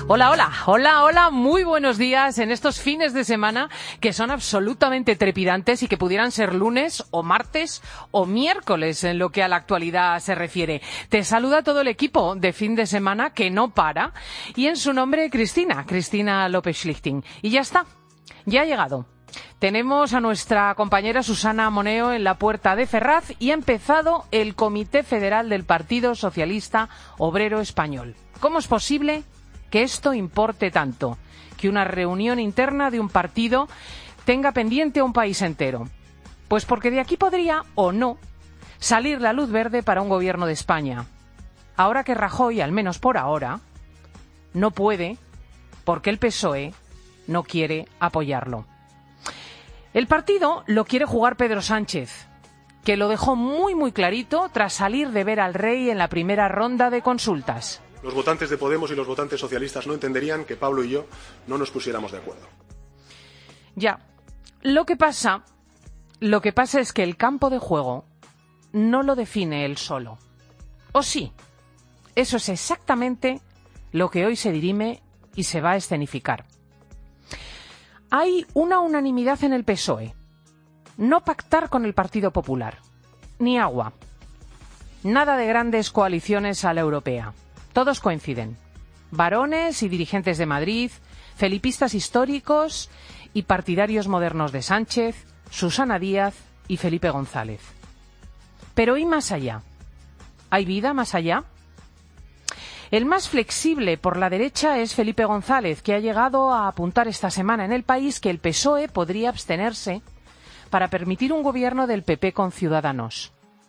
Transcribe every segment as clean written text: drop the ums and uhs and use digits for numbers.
Hola, hola, hola, hola, muy buenos días en estos fines de semana que son absolutamente trepidantes y que pudieran ser lunes o martes o miércoles en lo que a la actualidad se refiere. Te saluda todo el equipo de fin de semana que no para y en su nombre Cristina López Schlichting. Y ya está, ya ha llegado. Tenemos a nuestra compañera Susana Moneo en la puerta de Ferraz y ha empezado el Comité Federal del Partido Socialista Obrero Español. ¿Cómo es posible que esto importe tanto? Que una reunión interna de un partido tenga pendiente a un país entero. Pues porque de aquí podría, o no, salir la luz verde para un gobierno de España. Ahora que Rajoy, al menos por ahora, no puede, porque el PSOE no quiere apoyarlo. El partido lo quiere jugar Pedro Sánchez, que lo dejó muy clarito tras salir de ver al rey en la primera ronda de consultas. Los votantes de Podemos y los votantes socialistas no entenderían que Pablo y yo no nos pusiéramos de acuerdo. Ya, lo que pasa es que el campo de juego no lo define él solo. ¿O sí? Eso es exactamente lo que hoy se dirime y se va a escenificar. Hay una unanimidad en el PSOE. No pactar con el Partido Popular. Ni agua. Nada de grandes coaliciones a la europea. Todos coinciden. Varones y dirigentes de Madrid, felipistas históricos y partidarios modernos de Sánchez, Susana Díaz y Felipe González. Pero ¿y más allá? ¿Hay vida más allá? El más flexible por la derecha es Felipe González, que ha llegado a apuntar esta semana en El País que el PSOE podría abstenerse para permitir un gobierno del PP con Ciudadanos.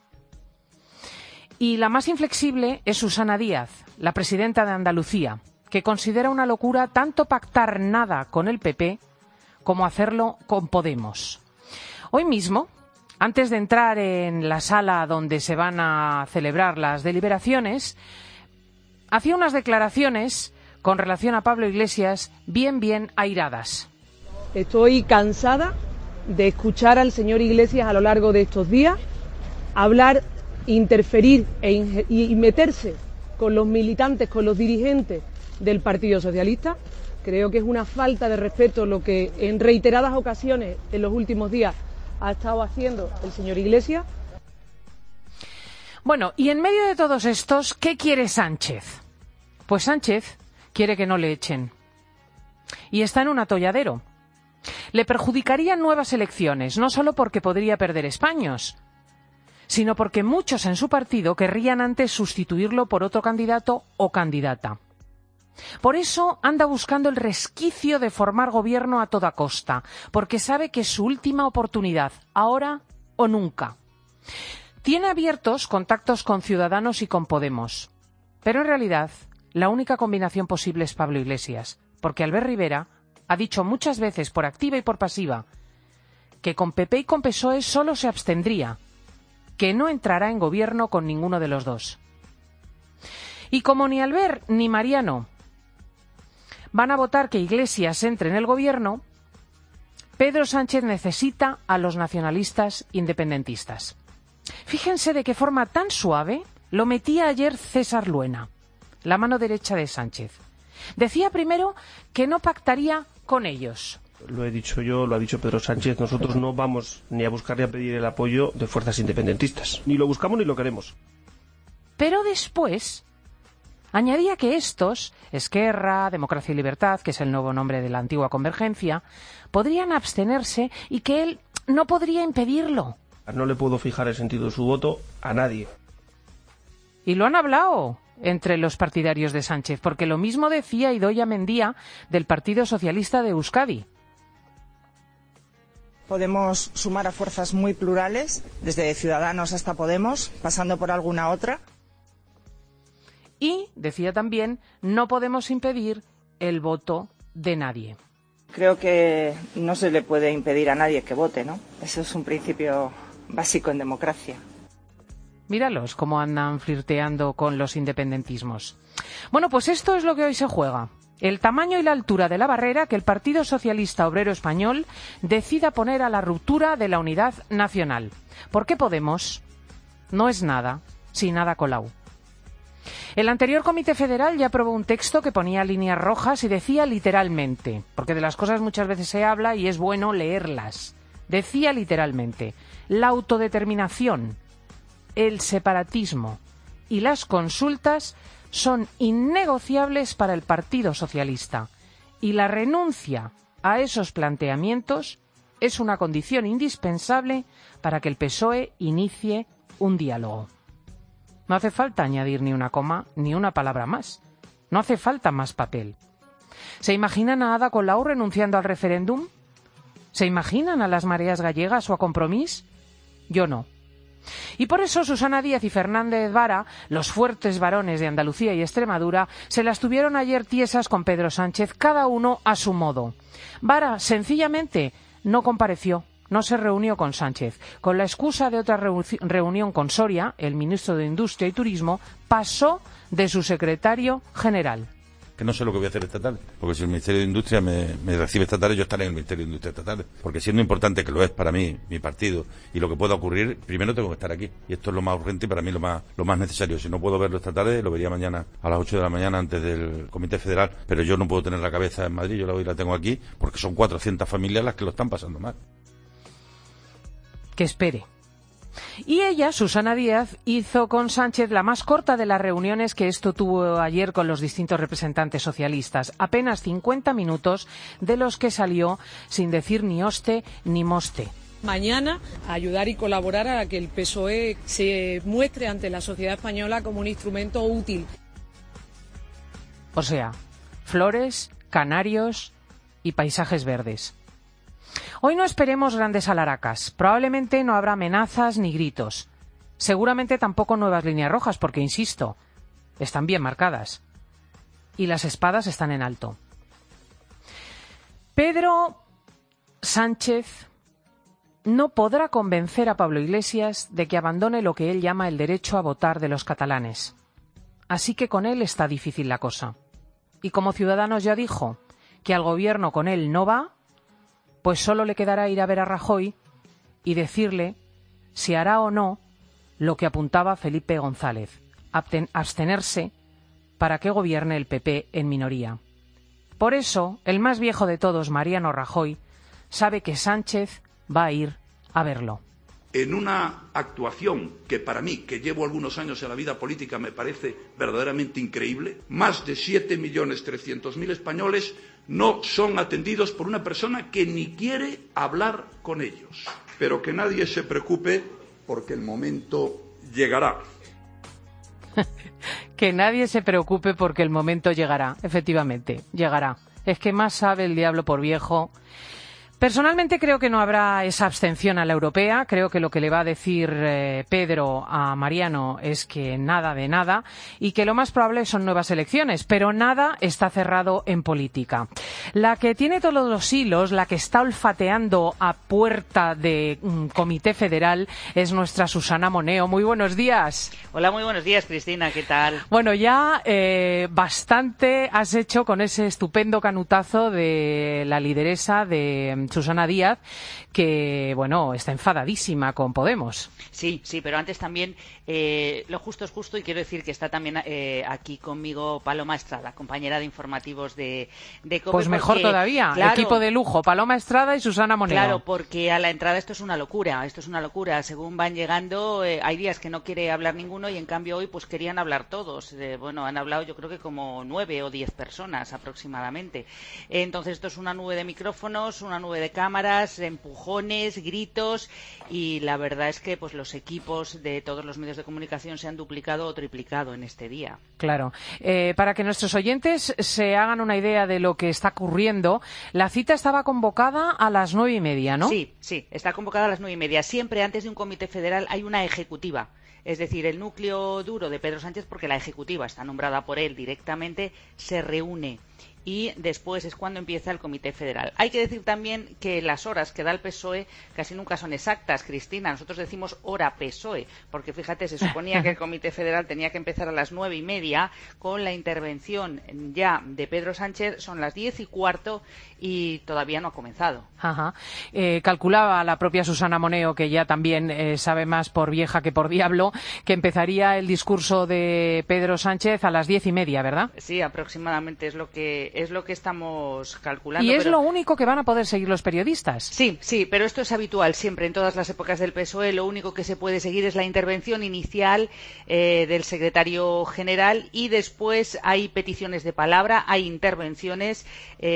Y la más inflexible es Susana Díaz, la presidenta de Andalucía, que considera una locura tanto pactar nada con el PP como hacerlo con Podemos. Hoy mismo, antes de entrar en la sala donde se van a celebrar las deliberaciones, hacía unas declaraciones con relación a Pablo Iglesias bien airadas. Estoy cansada de escuchar al señor Iglesias a lo largo de estos días hablar, interferir y meterse con los militantes, con los dirigentes del Partido Socialista. Creo que es una falta de respeto lo que en reiteradas ocasiones en los últimos días ha estado haciendo el señor Iglesias. Bueno, y en medio de todos estos, ¿qué quiere Sánchez? Pues Sánchez quiere que no le echen. Y está en un atolladero. Le perjudicarían nuevas elecciones, no solo porque podría perder escaños, sino porque muchos en su partido querrían antes sustituirlo por otro candidato o candidata. Por eso anda buscando el resquicio de formar gobierno a toda costa, porque sabe que es su última oportunidad, ahora o nunca. Tiene abiertos contactos con Ciudadanos y con Podemos, pero en realidad la única combinación posible es Pablo Iglesias, porque Albert Rivera ha dicho muchas veces, por activa y por pasiva, que con PP y con PSOE solo se abstendría, que no entrará en gobierno con ninguno de los dos. Y como ni Albert ni Mariano van a votar que Iglesias entre en el gobierno, Pedro Sánchez necesita a los nacionalistas independentistas. Fíjense de qué forma tan suave lo metía ayer César Luena, la mano derecha de Sánchez. Decía primero que no pactaría con ellos. Lo he dicho yo, lo ha dicho Pedro Sánchez, nosotros no vamos ni a buscar ni a pedir el apoyo de fuerzas independentistas. Ni lo buscamos ni lo queremos. Pero después añadía que estos, Esquerra, Democracia y Libertad, que es el nuevo nombre de la antigua Convergencia, podrían abstenerse y que él no podría impedirlo. No le puedo fijar el sentido de su voto a nadie. Y lo han hablado entre los partidarios de Sánchez, porque lo mismo decía Idoia Mendia del Partido Socialista de Euskadi. Podemos sumar a fuerzas muy plurales, desde Ciudadanos hasta Podemos, pasando por alguna otra. Y, decía también, no podemos impedir el voto de nadie. Creo que no se le puede impedir a nadie que vote, ¿no? Eso es un principio básico en democracia. Míralos cómo andan flirteando con los independentismos. Bueno, pues esto es lo que hoy se juega. El tamaño y la altura de la barrera que el Partido Socialista Obrero Español decida poner a la ruptura de la unidad nacional. Porque Podemos no es nada sin Ada Colau. El anterior Comité Federal ya aprobó un texto que ponía líneas rojas y decía literalmente, porque de las cosas muchas veces se habla y es bueno leerlas, decía literalmente: la autodeterminación, el separatismo y las consultas son innegociables para el Partido Socialista y la renuncia a esos planteamientos es una condición indispensable para que el PSOE inicie un diálogo. No hace falta añadir ni una coma ni una palabra más. No hace falta más papel. ¿Se imaginan a Ada Colau renunciando al referéndum? ¿Se imaginan a las mareas gallegas o a Compromís? Yo no. Y por eso Susana Díaz y Fernández Vara, los fuertes varones de Andalucía y Extremadura, se las tuvieron ayer tiesas con Pedro Sánchez, cada uno a su modo. Vara, sencillamente, no compareció. No se reunió con Sánchez. Con la excusa de otra reunión con Soria, el ministro de Industria y Turismo, pasó de su secretario general. Que no sé lo que voy a hacer esta tarde, porque si el Ministerio de Industria me recibe esta tarde, yo estaré en el Ministerio de Industria esta tarde, porque siendo importante, que lo es para mí, mi partido, y lo que pueda ocurrir, primero tengo que estar aquí, y esto es lo más urgente y para mí lo más necesario. Si no puedo verlo esta tarde, lo vería mañana a las 8 de la mañana antes del Comité Federal, pero yo no puedo tener la cabeza en Madrid, yo la tengo aquí, porque son 400 familias las que lo están pasando mal. Que espere. Y ella, Susana Díaz, hizo con Sánchez la más corta de las reuniones que esto tuvo ayer con los distintos representantes socialistas. Apenas 50 minutos, de los que salió sin decir ni hoste ni moste. Mañana ayudar y colaborar a que el PSOE se muestre ante la sociedad española como un instrumento útil. O sea, flores, canarios y paisajes verdes. Hoy no esperemos grandes alaracas. Probablemente no habrá amenazas ni gritos. Seguramente tampoco nuevas líneas rojas, porque, insisto, están bien marcadas. Y las espadas están en alto. Pedro Sánchez no podrá convencer a Pablo Iglesias de que abandone lo que él llama el derecho a votar de los catalanes. Así que con él está difícil la cosa. Y como Ciudadanos ya dijo que al gobierno con él no va, pues solo le quedará ir a ver a Rajoy y decirle si hará o no lo que apuntaba Felipe González: abstenerse para que gobierne el PP en minoría. Por eso, el más viejo de todos, Mariano Rajoy, sabe que Sánchez va a ir a verlo. En una actuación que para mí, que llevo algunos años en la vida política, me parece verdaderamente increíble, más de 7.300.000 españoles no son atendidos por una persona que ni quiere hablar con ellos. Pero que nadie se preocupe, porque el momento llegará. Que nadie se preocupe porque el momento llegará. Efectivamente, llegará. Es que más sabe el diablo por viejo. Personalmente creo que no habrá esa abstención a la europea. Creo que lo que le va a decir Pedro a Mariano es que nada de nada y que lo más probable son nuevas elecciones, pero nada está cerrado en política. La que tiene todos los hilos, la que está olfateando a puerta de Comité Federal es nuestra Susana Moneo. Muy buenos días. Hola, muy buenos días, Cristina, ¿qué tal? Bueno, ya bastante has hecho con ese estupendo canutazo de la lideresa de Susana Díaz, que, bueno, está enfadadísima con Podemos. Sí, pero antes también lo justo es justo, y quiero decir que está también aquí conmigo Paloma Estrada, compañera de informativos de COPE. Pues mejor todavía, claro, equipo de lujo, Paloma Estrada y Susana Moneo. Claro, porque a la entrada esto es una locura, según van llegando, hay días que no quiere hablar ninguno y en cambio hoy pues querían hablar todos. Bueno, han hablado yo creo que como 9 o 10 personas aproximadamente. Entonces esto es una nube de micrófonos, una nube de cámaras, empujones, gritos, y la verdad es que pues los equipos de todos los medios de comunicación se han duplicado o triplicado en este día. Claro. Para que nuestros oyentes se hagan una idea de lo que está ocurriendo, la cita estaba convocada a las 9:30, ¿no? Sí, está convocada a las 9:30. Siempre antes de un comité federal hay una ejecutiva. Es decir, el núcleo duro de Pedro Sánchez, porque la ejecutiva está nombrada por él directamente, se reúne. y después es cuando empieza el Comité Federal. Hay que decir también que las horas que da el PSOE casi nunca son exactas, Cristina. Nosotros decimos hora PSOE, porque fíjate, se suponía que el Comité Federal tenía que empezar a las 9:30 con la intervención ya de Pedro Sánchez. Son las 10:15 y todavía no ha comenzado. Ajá. Calculaba la propia Susana Moneo, que ya también sabe más por vieja que por diablo, que empezaría el discurso de Pedro Sánchez a las 10:30, ¿verdad? Sí, aproximadamente es lo que estamos calculando. ¿Y es lo único que van a poder seguir los periodistas? Sí, pero esto es habitual siempre en todas las épocas del PSOE. Lo único que se puede seguir es la intervención inicial del secretario general, y después hay peticiones de palabra, hay intervenciones,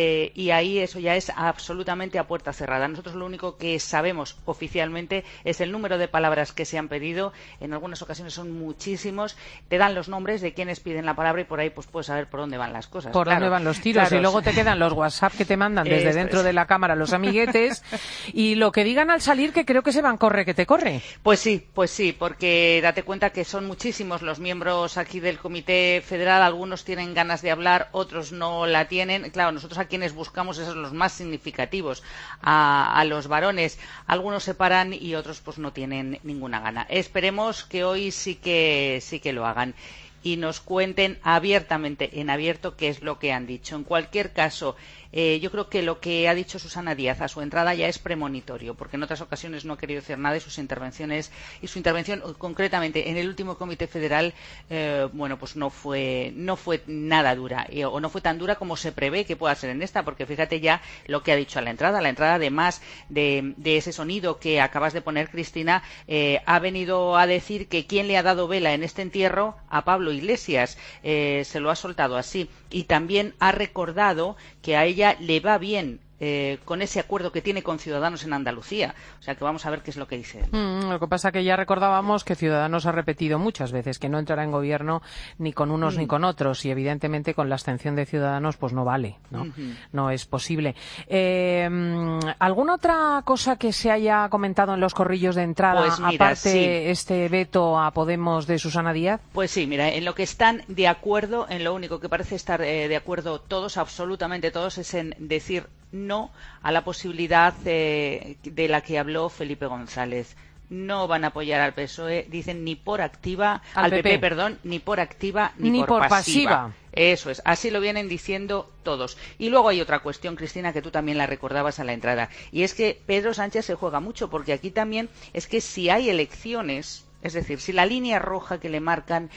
y ahí eso ya es absolutamente a puerta cerrada. Nosotros lo único que sabemos oficialmente es el número de palabras que se han pedido. En algunas ocasiones son muchísimos. Te dan los nombres de quienes piden la palabra y por ahí pues puedes saber por dónde van las cosas. Por dónde van los tiros, y luego te quedan los WhatsApp que te mandan desde dentro de la cámara los amiguetes, y lo que digan al salir, que creo que se van corre que te corre. Pues sí, porque date cuenta que son muchísimos los miembros aquí del Comité Federal. Algunos tienen ganas de hablar, otros no la tienen. Claro, nosotros a quienes buscamos esos los más significativos, a los varones. Algunos se paran y otros pues no tienen ninguna gana. Esperemos que hoy sí que lo hagan y nos cuenten abiertamente, en abierto, qué es lo que han dicho. En cualquier caso, yo creo que lo que ha dicho Susana Díaz a su entrada ya es premonitorio, porque en otras ocasiones no ha querido decir nada, y su intervención concretamente en el último Comité Federal, pues no fue nada dura, o no fue tan dura como se prevé que pueda ser en esta, porque fíjate ya lo que ha dicho a la entrada. Además de ese sonido que acabas de poner, Cristina, ha venido a decir que quién le ha dado vela en este entierro a Pablo Iglesias. Se lo ha soltado así, y también ha recordado que a ella le va bien con ese acuerdo que tiene con Ciudadanos en Andalucía. O sea que vamos a ver qué es lo que dice. Lo que pasa que ya recordábamos que Ciudadanos ha repetido muchas veces que no entrará en gobierno ni con unos ni con otros, y evidentemente con la abstención de Ciudadanos pues no vale, ¿no? No es posible. ¿Alguna otra cosa que se haya comentado en los corrillos de entrada, pues mira, aparte este veto a Podemos de Susana Díaz? Pues sí, mira, en lo que están de acuerdo, en lo único que parece estar de acuerdo todos, absolutamente todos, es en decir no a la posibilidad de la que habló Felipe González. No van a apoyar al PSOE, dicen, ni por activa, al PP, perdón, ni por activa ni por pasiva. Eso es, así lo vienen diciendo todos. Y luego hay otra cuestión, Cristina, que tú también la recordabas a la entrada, y es que Pedro Sánchez se juega mucho, porque aquí también es que si hay elecciones, es decir, si la línea roja que le marcan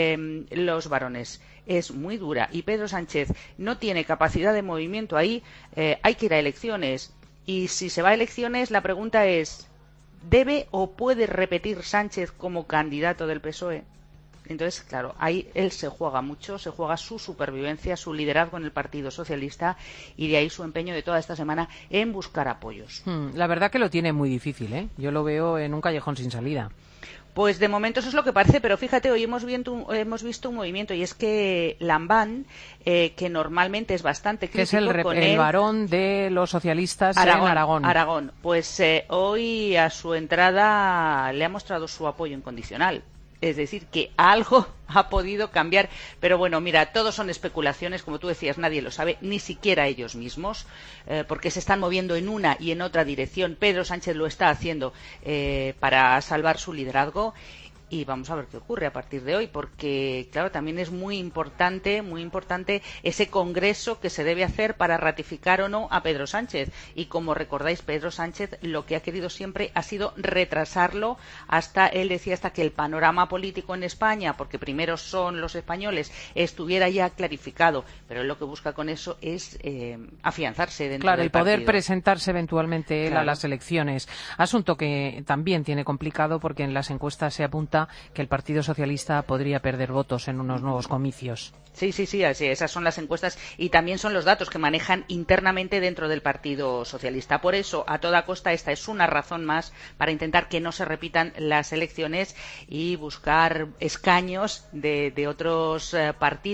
los varones es muy dura y Pedro Sánchez no tiene capacidad de movimiento ahí, hay que ir a elecciones. Y si se va a elecciones, la pregunta es, ¿debe o puede repetir Sánchez como candidato del PSOE? Entonces, claro, ahí él se juega mucho, se juega su supervivencia, su liderazgo en el Partido Socialista, y de ahí su empeño de toda esta semana en buscar apoyos. La verdad que lo tiene muy difícil, ¿eh? Yo lo veo en un callejón sin salida. Pues de momento eso es lo que parece, pero fíjate, hoy hemos visto un movimiento, y es que Lambán, que normalmente es bastante crítico, que es el varón de los socialistas en Aragón, pues hoy a su entrada le ha mostrado su apoyo incondicional. Es decir, que algo ha podido cambiar. Pero bueno, mira, todos son especulaciones, como tú decías, nadie lo sabe, ni siquiera ellos mismos, porque se están moviendo en una y en otra dirección. Pedro Sánchez lo está haciendo para salvar su liderazgo. Y vamos a ver qué ocurre a partir de hoy, porque, claro, también es muy importante ese congreso que se debe hacer para ratificar o no a Pedro Sánchez. Y como recordáis, Pedro Sánchez lo que ha querido siempre ha sido retrasarlo él decía, hasta que el panorama político en España, porque primero son los españoles, estuviera ya clarificado. Pero él lo que busca con eso es afianzarse dentro del partido. Poder presentarse eventualmente él a las elecciones. Asunto que también tiene complicado, porque en las encuestas se apunta que el Partido Socialista podría perder votos en unos nuevos comicios. Sí, así, esas son las encuestas, y también son los datos que manejan internamente dentro del Partido Socialista. Por eso, a toda costa, esta es una razón más para intentar que no se repitan las elecciones y buscar escaños de otros partidos,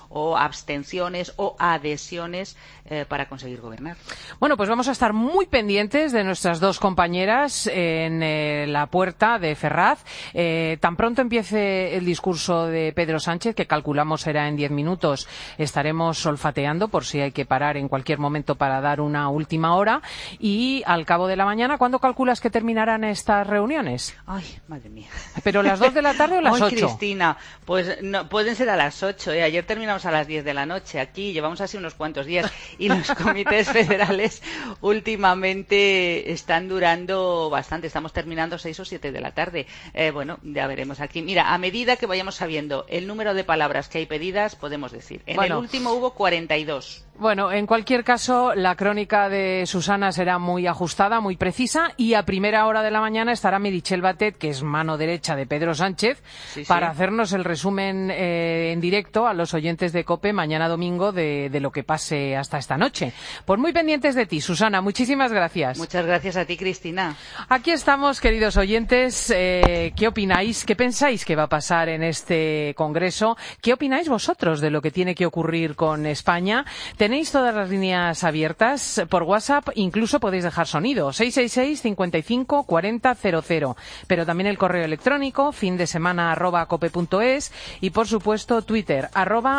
o abstenciones o adhesiones para conseguir gobernar. Bueno, pues vamos a estar muy pendientes de nuestras dos compañeras en la puerta de Ferraz. Tan pronto empiece el discurso de Pedro Sánchez, que calculamos será en 10 minutos, estaremos olfateando por si hay que parar en cualquier momento para dar una última hora. Y al cabo de la mañana, ¿cuándo calculas que terminarán estas reuniones? Ay, madre mía. ¿Pero las 2 de la tarde o las 8? Cristina, pues no, pueden ser a las 8. Ayer terminamos a las 10 de la noche. Aquí llevamos así unos cuantos días y los comités federales últimamente están durando bastante. Estamos terminando 6 o 7 de la tarde. Bueno, ya veremos aquí. Mira, a medida que vayamos sabiendo el número de palabras que hay pedidas, podemos decir. En el último hubo 42. Bueno, en cualquier caso, la crónica de Susana será muy ajustada, muy precisa, y a primera hora de la mañana estará Meritxell Batet, que es mano derecha de Pedro Sánchez, para hacernos el resumen en directo a los oyentes de COPE mañana domingo de lo que pase hasta esta noche. Pues muy pendientes de ti, Susana. Muchísimas gracias. Muchas gracias a ti, Cristina. Aquí estamos, queridos oyentes. ¿Qué opináis? ¿Qué pensáis que va a pasar en este Congreso? ¿Qué opináis vosotros de lo que tiene que ocurrir con España? Tenéis todas las líneas abiertas por WhatsApp, incluso podéis dejar sonido, 666 55 40 00, pero también el correo electrónico findesemana@cope.es y por supuesto Twitter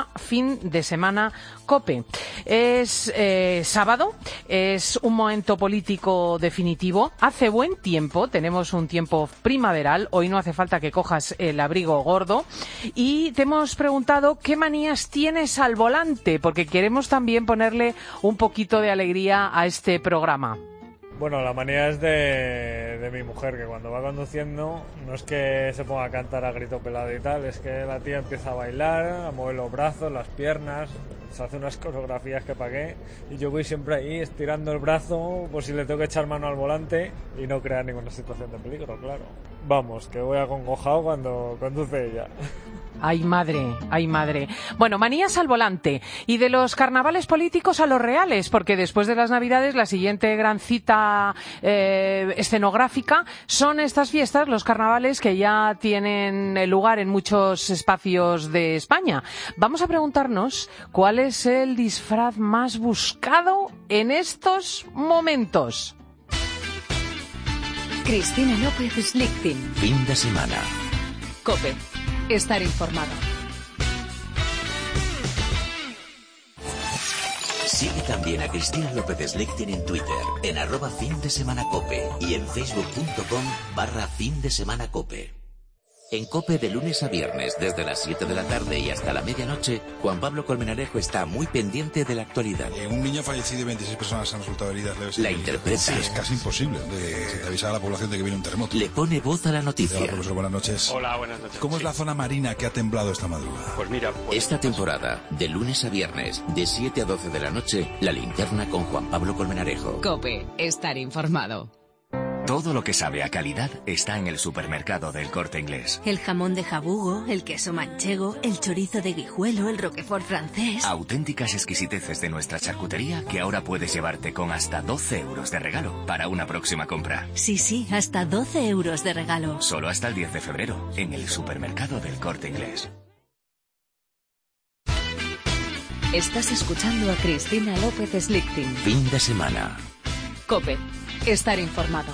@findesemanacope. Es sábado, es un momento político definitivo, hace buen tiempo, tenemos un tiempo primaveral, hoy no hace falta que cojas el abrigo gordo y te hemos preguntado qué manías tienes al volante, porque queremos también ponerle un poquito de alegría a este programa. Bueno, la manía es de mi mujer, que cuando va conduciendo no es que se ponga a cantar a grito pelado y tal, es que la tía empieza a bailar, a mover los brazos, las piernas, se hace unas coreografías que pagué y yo voy siempre ahí estirando el brazo por si le tengo que echar mano al volante y no crear ninguna situación de peligro, claro. Vamos, que voy acongojado cuando conduce ella. Ay, madre, ay, madre. Bueno, manías al volante. Y de los carnavales políticos a los reales, porque después de las Navidades la siguiente gran cita escenográfica son estas fiestas, los carnavales que ya tienen lugar en muchos espacios de España. Vamos a preguntarnos cuál es el disfraz más buscado en estos momentos. Cristina López Slichting. Fin de semana. COPE. Estar informado. Sigue también a Cristina López Slichting en Twitter, en @findesemanacope y en facebook.com/findesemanacope. En COPE de lunes a viernes, desde las 7 de la tarde y hasta la medianoche, Juan Pablo Colmenarejo está muy pendiente de la actualidad. Un niño fallecido y 26 personas han resultado heridas leves. La interpreta. Sí, es casi imposible de avisar a la población de que viene un terremoto. Le pone voz a la noticia. Hola, profesor, buenas noches. Hola, buenas noches. ¿Cómo es la zona marina que ha temblado esta madrugada? Pues mira... Esta temporada, de lunes a viernes, de 7 a 12 de la noche, La Linterna con Juan Pablo Colmenarejo. COPE. Estar informado. Todo lo que sabe a calidad está en el supermercado del Corte Inglés. El jamón de jabugo, el queso manchego, el chorizo de Guijuelo, el roquefort francés. Auténticas exquisiteces de nuestra charcutería que ahora puedes llevarte con hasta 12 euros de regalo para una próxima compra. Sí, hasta 12 euros de regalo. Solo hasta el 10 de febrero, en el supermercado del Corte Inglés. Estás escuchando a Cristina López Slichting. Fin de semana. COPE. Estar informado.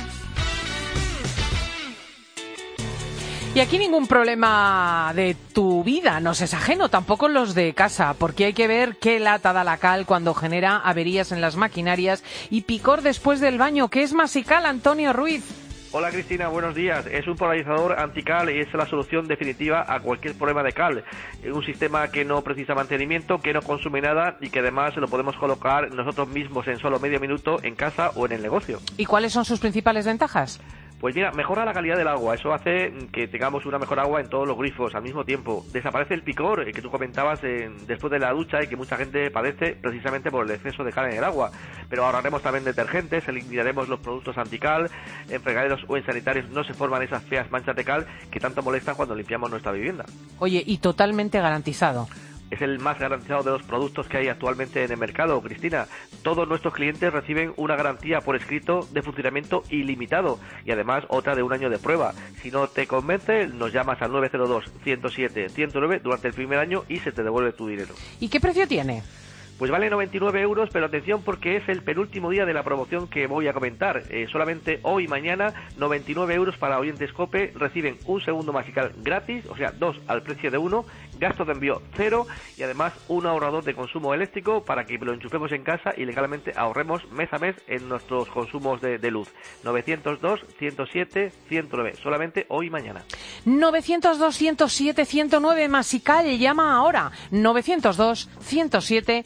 Y aquí ningún problema de tu vida nos es ajeno, tampoco los de casa, porque hay que ver qué lata da la cal cuando genera averías en las maquinarias y picor después del baño. ¿Qué es Masical, Antonio Ruiz? Hola Cristina, buenos días. Es un polarizador antical y es la solución definitiva a cualquier problema de cal. Un sistema que no precisa mantenimiento, que no consume nada y que además lo podemos colocar nosotros mismos en solo medio minuto en casa o en el negocio. ¿Y cuáles son sus principales ventajas? Pues mira, mejora la calidad del agua, eso hace que tengamos una mejor agua en todos los grifos al mismo tiempo. Desaparece el picor que tú comentabas después de la ducha y que mucha gente padece precisamente por el exceso de cal en el agua. Pero ahorraremos también detergentes, eliminaremos los productos antical, en fregaderos o en sanitarios no se forman esas feas manchas de cal que tanto molestan cuando limpiamos nuestra vivienda. Oye, y totalmente garantizado. es el más garantizado de los productos que hay actualmente en el mercado, Cristina. Todos nuestros clientes reciben una garantía por escrito de funcionamiento ilimitado y además otra de 1 año de prueba. Si no te convence, nos llamas al 902-107-109 durante el primer año y se te devuelve tu dinero. ¿Y qué precio tiene? Pues vale 99 euros, pero atención porque es el penúltimo día de la promoción que voy a comentar. Solamente hoy y mañana, 99 euros para oyentes COPE, reciben un segundo musical gratis, o sea, 2 al precio de 1, gastos de envío 0 y además un ahorrador de consumo eléctrico para que lo enchufemos en casa y legalmente ahorremos mes a mes en nuestros consumos de luz. 902-107-109, solamente hoy y mañana. 902-107-109, Masical, llama ahora. 902-107-109.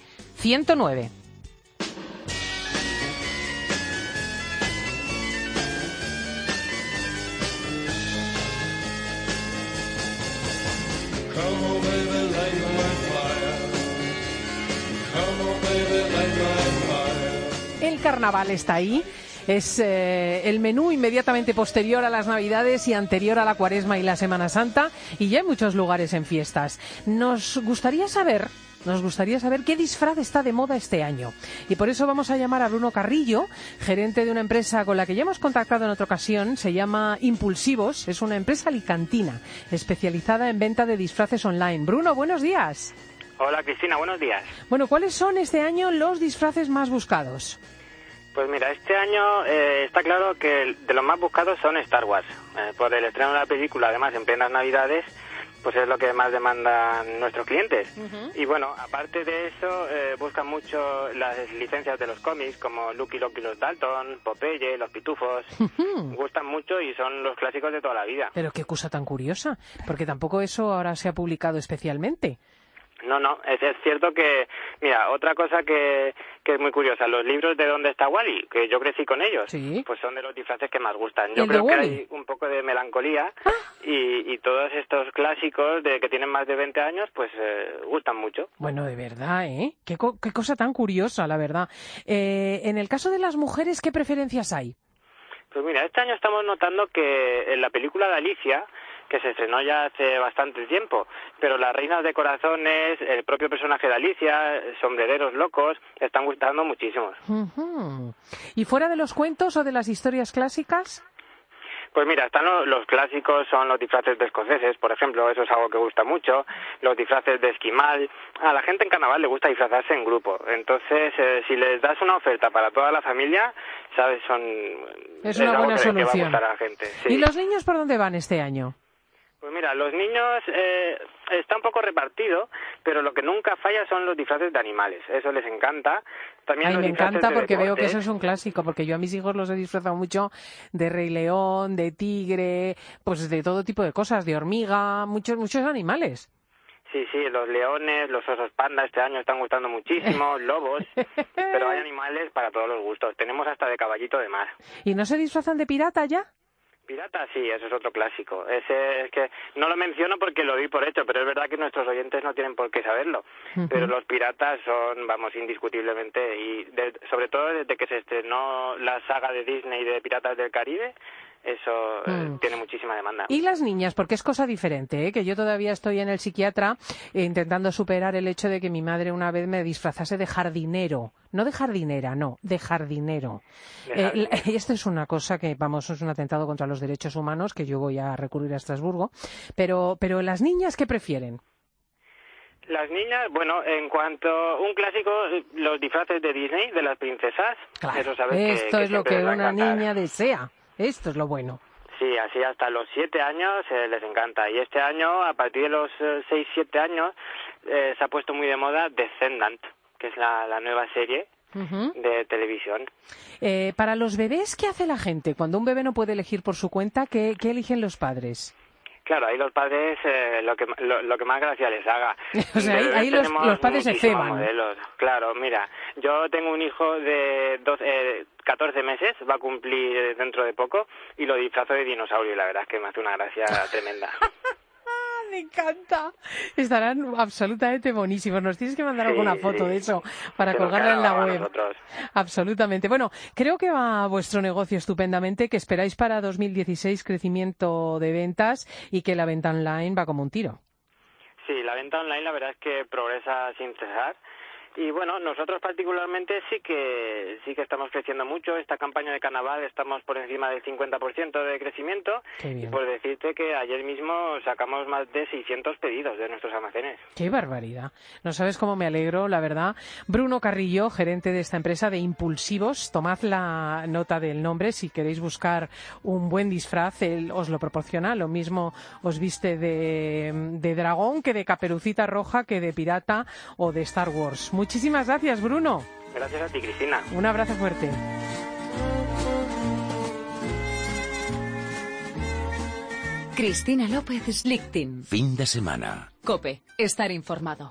El carnaval está ahí. Es el menú inmediatamente posterior a las Navidades y anterior a la Cuaresma y la Semana Santa, y ya hay muchos lugares en fiestas. Nos gustaría saber qué disfraz está de moda este año. Y por eso vamos a llamar a Bruno Carrillo, gerente de una empresa con la que ya hemos contactado en otra ocasión. Se llama Impulsivos, es una empresa alicantina especializada en venta de disfraces online. Bruno, buenos días. Hola Cristina, buenos días. Bueno, ¿cuáles son este año los disfraces más buscados? Pues mira, este año está claro que de los más buscados son Star Wars. Por el estreno de la película, además en plenas Navidades, pues es lo que más demandan nuestros clientes. Y bueno, aparte de eso, buscan mucho las licencias de los cómics, como Lucky Luke y los Dalton, Popeye, los Pitufos. Gustan mucho y son los clásicos de toda la vida. Pero qué cosa tan curiosa, porque tampoco eso ahora se ha publicado especialmente. No, es cierto que, mira, otra cosa que es muy curiosa, los libros de ¿Dónde está Wally?, que yo crecí con ellos, ¿sí? Pues son de los disfraces que más gustan. Yo creo que hay un poco de melancolía y todos estos clásicos que tienen más de 20 años, pues gustan mucho. Bueno, de verdad, ¿eh? Qué cosa tan curiosa, la verdad. En el caso de las mujeres, ¿qué preferencias hay? Pues mira, este año estamos notando que en la película de Alicia, que se estrenó ya hace bastante tiempo, pero las reinas de corazones, el propio personaje de Alicia, sombrereros locos, están gustando muchísimo. ¿Y fuera de los cuentos o de las historias clásicas? Pues mira, están los clásicos, son los disfraces de escoceses, por ejemplo, eso es algo que gusta mucho, los disfraces de esquimal. A la gente en carnaval le gusta disfrazarse en grupo, entonces si les das una oferta para toda la familia, sabes, es una buena solución. Que va a gustar a la gente. Sí. ¿Y los niños por dónde van este año? Pues mira, los niños está un poco repartido, pero lo que nunca falla son los disfraces de animales. Eso les encanta. También los me encanta porque deportes. Veo que eso es un clásico, porque yo a mis hijos los he disfrazado mucho de Rey León, de tigre, pues de todo tipo de cosas, de hormiga, muchos animales. Sí, los leones, los osos panda este año están gustando muchísimo, lobos, pero hay animales para todos los gustos. Tenemos hasta de caballito de mar. ¿Y no se disfrazan de pirata ya? Pirata, sí, eso es otro clásico. Ese es que no lo menciono porque lo di por hecho, pero es verdad que nuestros oyentes no tienen por qué saberlo. Pero los piratas son, indiscutiblemente, y sobre todo desde que se estrenó la saga de Disney de Piratas del Caribe, eso tiene muchísima demanda. Y las niñas, porque es cosa diferente, que yo todavía estoy en el psiquiatra intentando superar el hecho de que mi madre una vez me disfrazase de jardinero. No de jardinera, no, de jardinero. Esto es una cosa que, es un atentado contra los derechos humanos, que yo voy a recurrir a Estrasburgo. Pero las niñas, ¿qué prefieren? Las niñas, bueno, en cuanto a un clásico, los disfraces de Disney, de las princesas. Claro, eso sabes esto que es lo que les va a una encantar. niña desea. Esto es lo bueno. Sí, así hasta los 7 años les encanta. Y este año, a partir de los 6-7 años, se ha puesto muy de moda Descendant, que es la nueva serie de televisión. Para los bebés, ¿qué hace la gente? Cuando un bebé no puede elegir por su cuenta, ¿qué eligen los padres? Claro, ahí los padres lo que más gracia les haga. O sea, ahí los padres se ceban. Modelos. Claro, mira, yo tengo un hijo de 14 meses, va a cumplir dentro de poco, y lo disfrazo de dinosaurio, y la verdad es que me hace una gracia tremenda. Me encanta. Estarán absolutamente buenísimos. Nos tienes que mandar alguna foto de eso para colgarla en la web. Absolutamente. Bueno, creo que va vuestro negocio estupendamente, que esperáis para 2016 crecimiento de ventas y que la venta online va como un tiro. Sí, la venta online la verdad es que progresa sin cesar. Y bueno, nosotros particularmente sí que estamos creciendo mucho. Esta campaña de carnaval estamos por encima del 50% de crecimiento. Y por decirte que ayer mismo sacamos más de 600 pedidos de nuestros almacenes. ¡Qué barbaridad! No sabes cómo me alegro, la verdad. Bruno Carrillo, gerente de esta empresa de Impulsivos. Tomad la nota del nombre. Si queréis buscar un buen disfraz, él os lo proporciona. Lo mismo os viste de dragón que de Caperucita Roja, que de pirata o de Star Wars. Muchísimas gracias, Bruno. Gracias a ti, Cristina. Un abrazo fuerte. Cristina López Slichting. Fin de semana. COPE. Estar informado.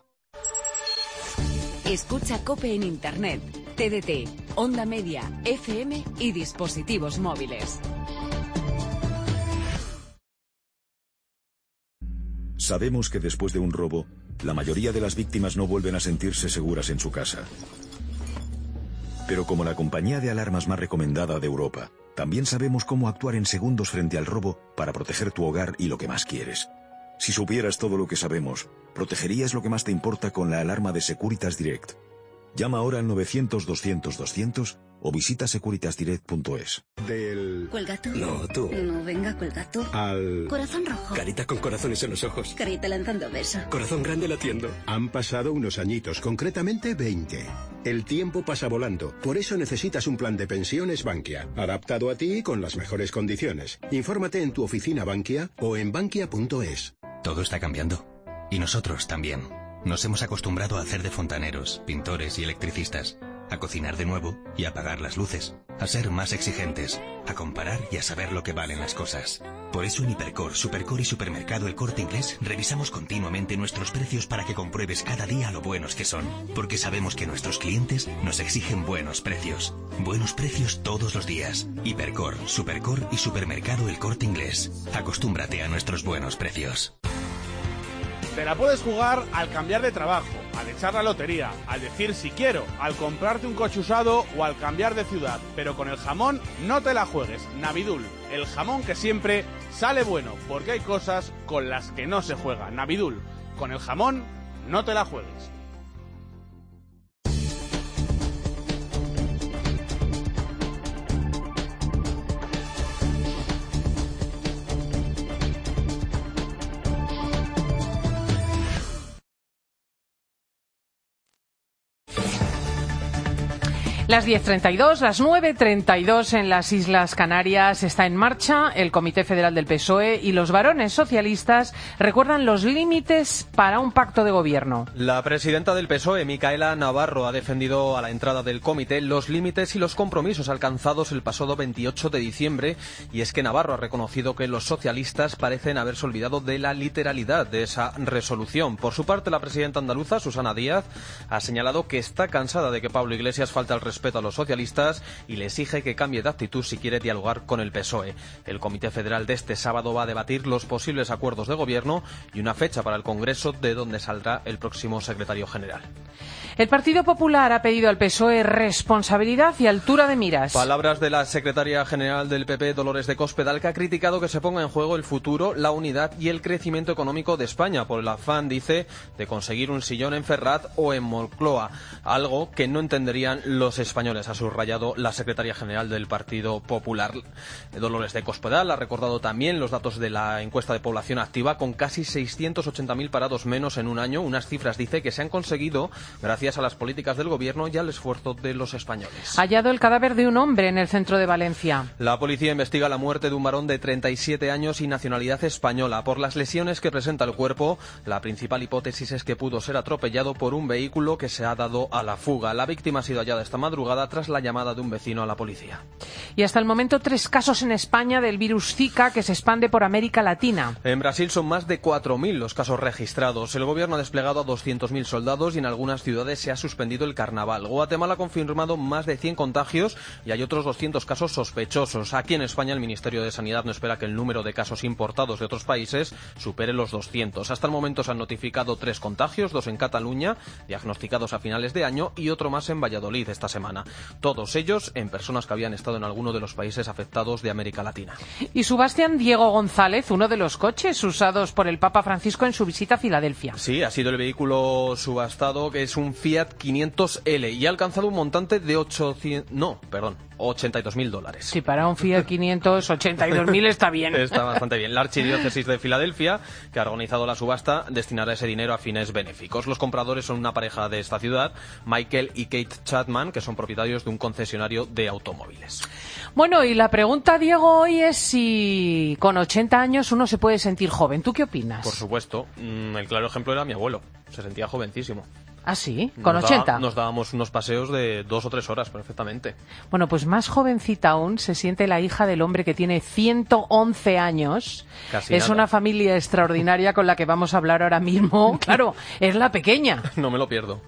Escucha COPE en Internet, TDT, Onda Media, FM y dispositivos móviles. Sabemos que después de un robo, la mayoría de las víctimas no vuelven a sentirse seguras en su casa. Pero como la compañía de alarmas más recomendada de Europa, también sabemos cómo actuar en segundos frente al robo para proteger tu hogar y lo que más quieres. Si supieras todo lo que sabemos, protegerías lo que más te importa con la alarma de Securitas Direct. Llama ahora al 900-200-200 o visita securitasdirect.es. ¿Cuelga tú? No, tú. No, venga, cuelga tú. Corazón rojo. Carita con corazones en los ojos. Carita lanzando beso. Corazón grande latiendo. Han pasado unos añitos, concretamente 20. El tiempo pasa volando, por eso necesitas un plan de pensiones Bankia, adaptado a ti y con las mejores condiciones. Infórmate en tu oficina Bankia o en bankia.es. Todo está cambiando. Y nosotros también. Nos hemos acostumbrado a hacer de fontaneros, pintores y electricistas, a cocinar de nuevo y a apagar las luces, a ser más exigentes, a comparar y a saber lo que valen las cosas. Por eso en Hipercor, Supercor y Supermercado El Corte Inglés revisamos continuamente nuestros precios para que compruebes cada día lo buenos que son, porque sabemos que nuestros clientes nos exigen buenos precios. Buenos precios todos los días. Hipercor, Supercor y Supermercado El Corte Inglés. Acostúmbrate a nuestros buenos precios. Te la puedes jugar al cambiar de trabajo, al echar la lotería, al decir si quiero, al comprarte un coche usado o al cambiar de ciudad. Pero con el jamón no te la juegues. Navidul, el jamón que siempre sale bueno, porque hay cosas con las que no se juega. Navidul, con el jamón no te la juegues. Las 10:32, las 9:32 en las Islas Canarias. Está en marcha el Comité Federal del PSOE y los varones socialistas recuerdan los límites para un pacto de gobierno. La presidenta del PSOE, Micaela Navarro, ha defendido a la entrada del comité los límites y los compromisos alcanzados el pasado 28 de diciembre. Y es que Navarro ha reconocido que los socialistas parecen haberse olvidado de la literalidad de esa resolución. Por su parte, la presidenta andaluza, Susana Díaz, ha señalado que está cansada de que Pablo Iglesias falte al respeto a los socialistas y le exige que cambie de actitud si quiere dialogar con el PSOE. El Comité Federal de este sábado va a debatir los posibles acuerdos de gobierno y una fecha para el Congreso, de donde saldrá el próximo secretario general. El Partido Popular ha pedido al PSOE responsabilidad y altura de miras. Palabras de la secretaria general del PP, Dolores de Cospedal, que ha criticado que se ponga en juego el futuro, la unidad y el crecimiento económico de España por el afán, dice, de conseguir un sillón en Ferraz o en Moncloa, algo que no entenderían los españoles, ha subrayado la secretaria general del Partido Popular. Dolores de Cospedal ha recordado también los datos de la encuesta de población activa, con casi 680.000 parados menos en un año, unas cifras, dice, que se han conseguido gracias a las políticas del gobierno y al esfuerzo de los españoles. Hallado el cadáver de un hombre en el centro de Valencia. La policía investiga la muerte de un varón de 37 años y nacionalidad española. Por las lesiones que presenta el cuerpo, la principal hipótesis es que pudo ser atropellado por un vehículo que se ha dado a la fuga. La víctima ha sido hallada esta madrugada tras la llamada de un vecino a la policía. Y hasta el momento 3 casos en España del virus Zika, que se expande por América Latina. En Brasil son más de 4.000 los casos registrados. El gobierno ha desplegado a 200.000 soldados y en algunas ciudades Navidades se ha suspendido el carnaval. Guatemala ha confirmado más de 100 contagios y hay otros 200 casos sospechosos. Aquí en España el Ministerio de Sanidad no espera que el número de casos importados de otros países supere los 200. Hasta el momento se han notificado 3 contagios, 2 en Cataluña, diagnosticados a finales de año, y otro más en Valladolid esta semana. Todos ellos en personas que habían estado en alguno de los países afectados de América Latina. Y Sebastián Diego González, uno de los coches usados por el Papa Francisco en su visita a Filadelfia. Sí, ha sido el vehículo subastado, que es un Fiat 500L, y ha alcanzado un montante de $82.000. Sí, para un Fiat 500, 82.000 está bien. Está bastante bien. La Archidiócesis de Filadelfia, que ha organizado la subasta, destinará ese dinero a fines benéficos. Los compradores son una pareja de esta ciudad, Michael y Kate Chapman, que son propietarios de un concesionario de automóviles. Bueno, y la pregunta, Diego, hoy es si con 80 años uno se puede sentir joven. ¿Tú qué opinas? Por supuesto. El claro ejemplo era mi abuelo. Se sentía jovencísimo. ¿Ah, sí? ¿Con 80? Nos dábamos unos paseos de 2 o 3 horas perfectamente. Bueno, pues más jovencita aún se siente la hija del hombre que tiene 111 años. Casi es nada. una familia extraordinaria con la que vamos a hablar ahora mismo. Claro, es la pequeña. No me lo pierdo.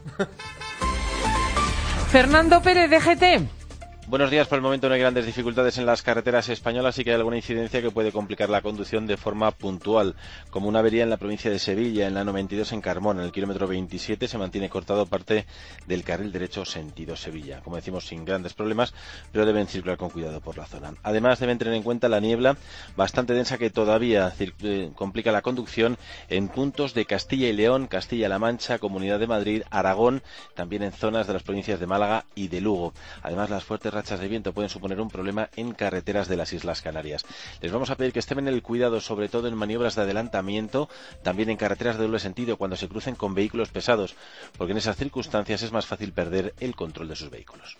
Fernando Pérez, DGT. Buenos días. Por el momento no hay grandes dificultades en las carreteras españolas, sí que hay alguna incidencia que puede complicar la conducción de forma puntual, como una avería en la provincia de Sevilla, en la 92 en Carmona. En el kilómetro 27 se mantiene cortado parte del carril derecho sentido Sevilla. Como decimos, sin grandes problemas, pero deben circular con cuidado por la zona. Además, deben tener en cuenta la niebla bastante densa que todavía complica la conducción en puntos de Castilla y León, Castilla-La Mancha, Comunidad de Madrid, Aragón, también en zonas de las provincias de Málaga y de Lugo. Además, las fuertes rachas de viento pueden suponer un problema en carreteras de las Islas Canarias. Les vamos a pedir que estén en el cuidado, sobre todo en maniobras de adelantamiento, también en carreteras de doble sentido, cuando se crucen con vehículos pesados, porque en esas circunstancias es más fácil perder el control de sus vehículos.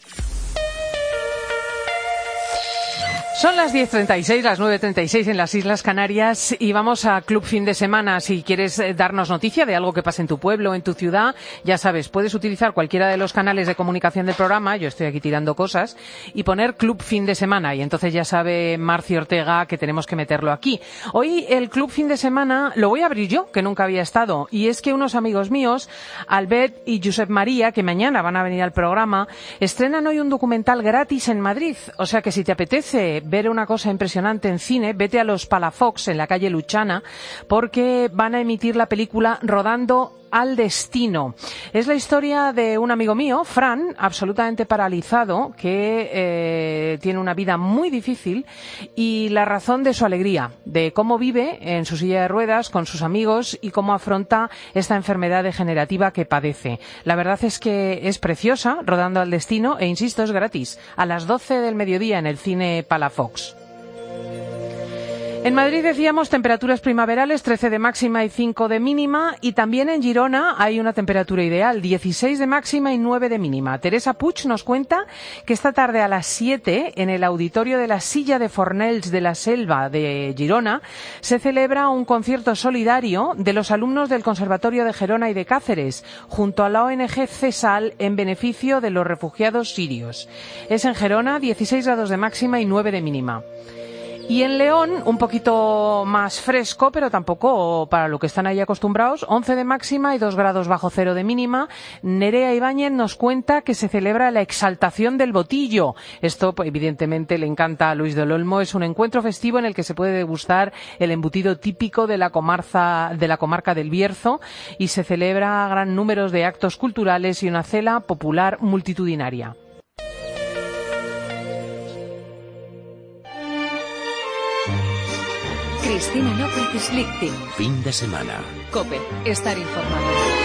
Son las 10:36, las 9:36 en las Islas Canarias, y vamos a Club Fin de Semana. Si quieres darnos noticia de algo que pase en tu pueblo, en tu ciudad, ya sabes, puedes utilizar cualquiera de los canales de comunicación del programa, yo estoy aquí tirando cosas, y poner Club Fin de Semana, y entonces ya sabe Marci Ortega que tenemos que meterlo aquí. Hoy el Club Fin de Semana lo voy a abrir yo, que nunca había estado, y es que unos amigos míos, Albert y Josep María, que mañana van a venir al programa, estrenan hoy un documental gratis en Madrid. O sea que si te apetece ver una cosa impresionante en cine, vete a los Palafox en la calle Luchana, porque van a emitir la película Rodando al Destino. Es la historia de un amigo mío, Fran, absolutamente paralizado, que tiene una vida muy difícil, y la razón de su alegría, de cómo vive en su silla de ruedas con sus amigos y cómo afronta esta enfermedad degenerativa que padece. La verdad es que es preciosa, Rodando al Destino, e insisto, es gratis, a las 12 del mediodía en el cine Palafox. En Madrid, decíamos, temperaturas primaverales, 13 de máxima y 5 de mínima, y también en Girona hay una temperatura ideal, 16 de máxima y 9 de mínima. Teresa Puig nos cuenta que esta tarde a las 7, en el auditorio de la Silla de Fornells de la Selva de Girona, se celebra un concierto solidario de los alumnos del Conservatorio de Gerona y de Cáceres, junto a la ONG CESAL, en beneficio de los refugiados sirios. Es en Gerona, 16 grados de máxima y 9 de mínima. Y en León, un poquito más fresco, pero tampoco para lo que están ahí acostumbrados, 11 de máxima y 2 grados bajo cero de mínima. Nerea Ibáñez nos cuenta que se celebra la Exaltación del Botillo. Esto, pues, evidentemente, le encanta a Luis del Olmo. Es un encuentro festivo en el que se puede degustar el embutido típico de la comarca del Bierzo, y se celebra gran número de actos culturales y una cena popular multitudinaria. Cristina López Slichting. Fin de semana. COPE. Estar informado.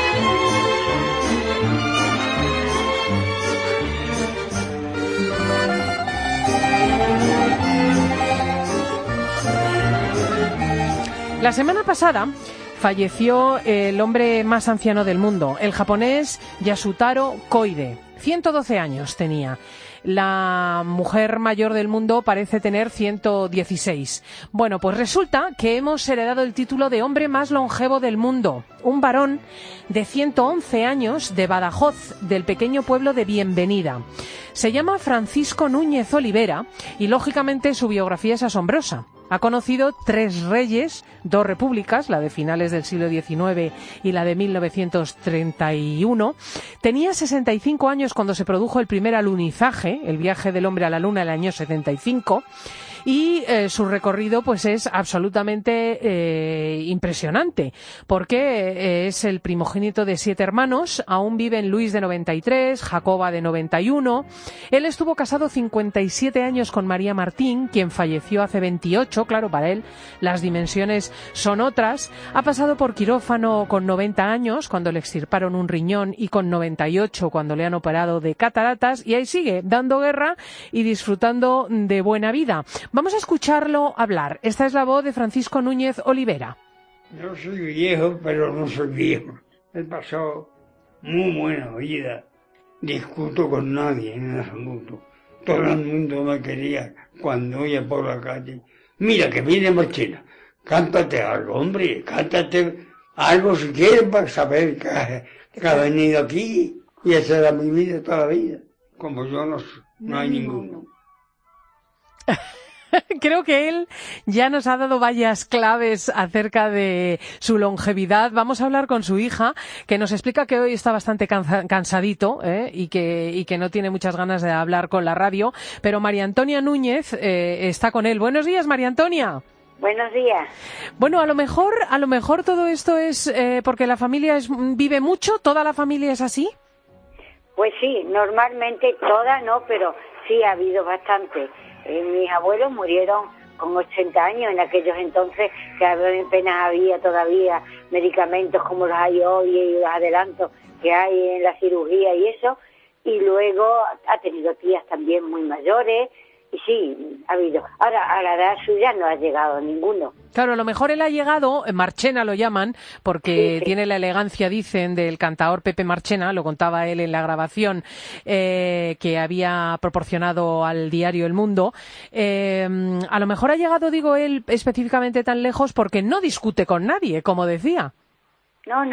La semana pasada falleció el hombre más anciano del mundo, el japonés Yasutaro Koide. 112 años tenía. La mujer mayor del mundo parece tener 116. Bueno, pues resulta que hemos heredado el título de hombre más longevo del mundo. Un varón de 111 años de Badajoz, del pequeño pueblo de Bienvenida. Se llama Francisco Núñez Olivera y, lógicamente, su biografía es asombrosa. Ha conocido 3 reyes, 2 repúblicas, la de finales del siglo XIX y la de 1931. Tenía 65 años cuando se produjo el primer alunizaje, el viaje del hombre a la Luna, en el año 75. Y su recorrido pues es absolutamente impresionante, porque es el primogénito de 7 hermanos. Aún viven Luis, de 93, Jacoba, de 91. Él estuvo casado 57 años con María Martín, quien falleció hace 28. Claro, para él las dimensiones son otras. Ha pasado por quirófano con 90 años, cuando le extirparon un riñón, y con 98 cuando le han operado de cataratas, y ahí sigue dando guerra y disfrutando de buena vida. Vamos a escucharlo hablar. Esta es la voz de Francisco Núñez Olivera. Yo soy viejo, pero no soy viejo. He pasado muy buena vida. Discuto con nadie en absoluto. Todo el mundo me quería cuando iba por la calle. Mira que viene Marchena, cántate algo, hombre, cántate algo si quieres para saber que ha venido aquí. Y esa era mi vida toda la vida. Como yo no hay ninguno. Creo que él ya nos ha dado varias claves acerca de su longevidad. Vamos a hablar con su hija, que nos explica que hoy está bastante cansadito y que no tiene muchas ganas de hablar con la radio. Pero María Antonia Núñez está con él. Buenos días, María Antonia. Buenos días. Bueno, a lo mejor todo esto es porque la familia vive mucho. ¿Toda la familia es así? Pues sí, normalmente toda no, pero sí ha habido bastante. Mis abuelos murieron con 80 años en aquellos entonces, que apenas había todavía medicamentos como los hay hoy y los adelantos que hay en la cirugía y eso. Y luego ha tenido tías también muy mayores. Y sí, ha habido. Ahora, a la edad suya no ha llegado ninguno. Claro, a lo mejor él ha llegado, Marchena lo llaman, porque sí. Tiene la elegancia, dicen, del cantaor Pepe Marchena, lo contaba él en la grabación que había proporcionado al diario El Mundo. A lo mejor ha llegado, digo él, específicamente tan lejos porque no discute con nadie, como decía. No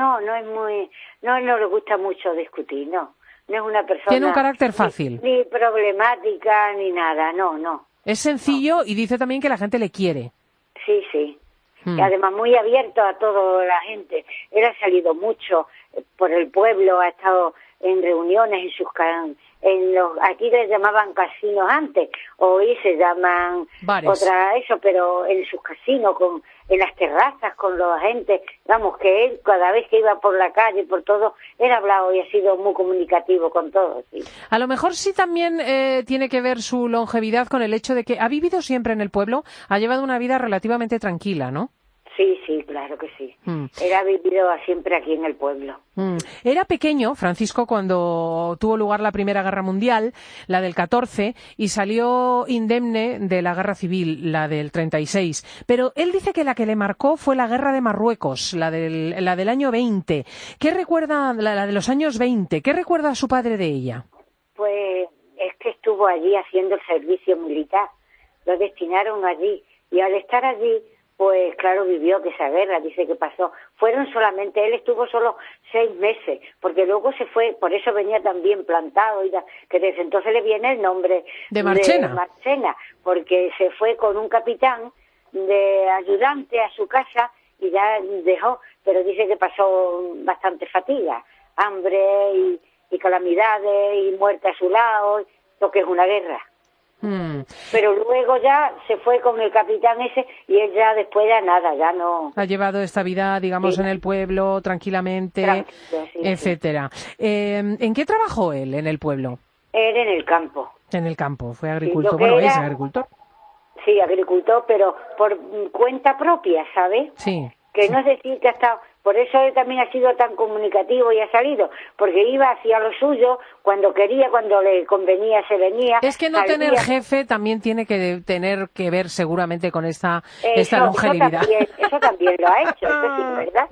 le gusta mucho discutir, no. No es una persona... Tiene un carácter fácil. Ni problemática, ni nada, no. Es sencillo y dice también que la gente le quiere. Sí. Y además muy abierto a toda la gente. Él ha salido mucho por el pueblo, ha estado en reuniones aquí les llamaban casinos antes, hoy se llaman bares. Pero en sus casinos, en las terrazas con la gente, vamos, que él cada vez que iba por la calle, por todo, él ha hablado y ha sido muy comunicativo con todos. Sí. A lo mejor sí también tiene que ver su longevidad con el hecho de que ha vivido siempre en el pueblo, ha llevado una vida relativamente tranquila, ¿no? Sí, claro que sí. Él ha vivido siempre aquí en el pueblo. Era pequeño, Francisco, cuando tuvo lugar la Primera Guerra Mundial, la del 14, y salió indemne de la Guerra Civil, la del 36. Pero él dice que la que le marcó fue la Guerra de Marruecos, la del año 20. ¿Qué recuerda, la de los años 20? ¿Qué recuerda su padre de ella? Pues es que estuvo allí haciendo el servicio militar. Lo destinaron allí. Y al estar allí, pues claro, vivió que esa guerra, dice que pasó. Él estuvo solo 6 meses, porque luego se fue, por eso venía tan bien plantado, que desde entonces le viene el nombre de Marchena, porque se fue con un capitán de ayudante a su casa y ya dejó, pero dice que pasó bastante fatiga, hambre y calamidades y muerte a su lado, lo que es una guerra. Pero luego ya se fue con el capitán ese y él ya después ya nada, ya no... Ha llevado esta vida, digamos, en el pueblo, tranquilamente, etcétera. ¿En qué trabajó él en el pueblo? Él en el campo. En el campo, fue agricultor. Es agricultor. Sí, agricultor, pero por cuenta propia, ¿sabes? Sí. Que no es decir que ha estado... Por eso él también ha sido tan comunicativo y ha salido, porque iba hacia lo suyo, cuando quería, cuando le convenía, se venía. Es que no tener jefe también tiene que tener que ver seguramente con esta longevidad. Eso también lo ha hecho, eso sí, ¿verdad?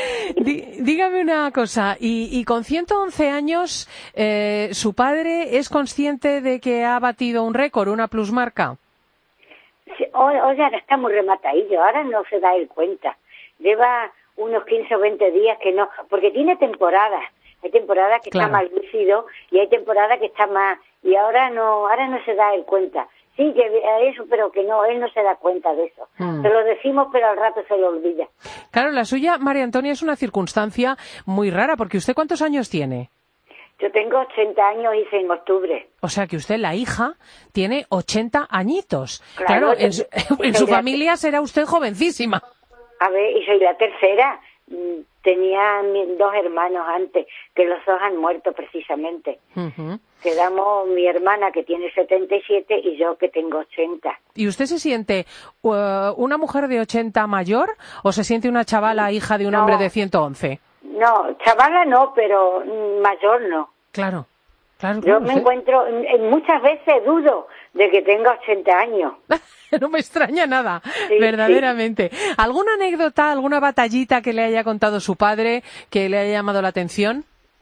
Dígame una cosa, y con 111 años, ¿su padre es consciente de que ha batido un récord, una plusmarca? Sí, ahora está muy rematadillo, ahora no se da él cuenta. Lleva unos 15 o 20 días que no, porque tiene temporadas. Hay temporadas que está más lúcido y hay temporadas que está más, y ahora no se da el cuenta. sí, que eso, pero que no, él no se da cuenta de eso. Se lo decimos, pero al rato se lo olvida. Claro, la suya, María Antonia, es una circunstancia muy rara, porque ¿usted cuántos años tiene? Yo tengo 80 años, hice en octubre. O sea que usted, la hija, tiene 80 añitos. Claro, en su familia será usted jovencísima. A ver, y soy la tercera. Tenía 2 hermanos antes, que los 2 han muerto precisamente. Quedamos mi hermana, que tiene 77, y yo, que tengo 80. ¿Y usted se siente una mujer de 80 mayor o se siente una chavala hija de un hombre de 111? No, chavala no, pero mayor no. Claro. Yo me encuentro, muchas veces dudo de que tenga 80 años. No me extraña nada, verdaderamente. Sí. ¿Alguna anécdota, alguna batallita que le haya contado su padre que le haya llamado la atención?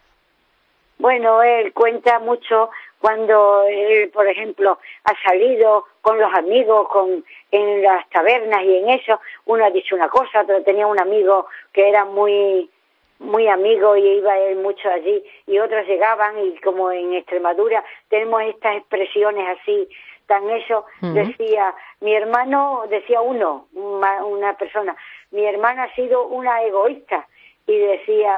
Bueno, él cuenta mucho cuando él, por ejemplo, ha salido con los amigos en las tabernas y en eso. Uno ha dicho una cosa, otro tenía un amigo que era muy amigo y iba él mucho allí, y otros llegaban, y como en Extremadura tenemos estas expresiones así, tan eso, decía, mi hermano, decía una persona, mi hermana ha sido una egoísta, y decía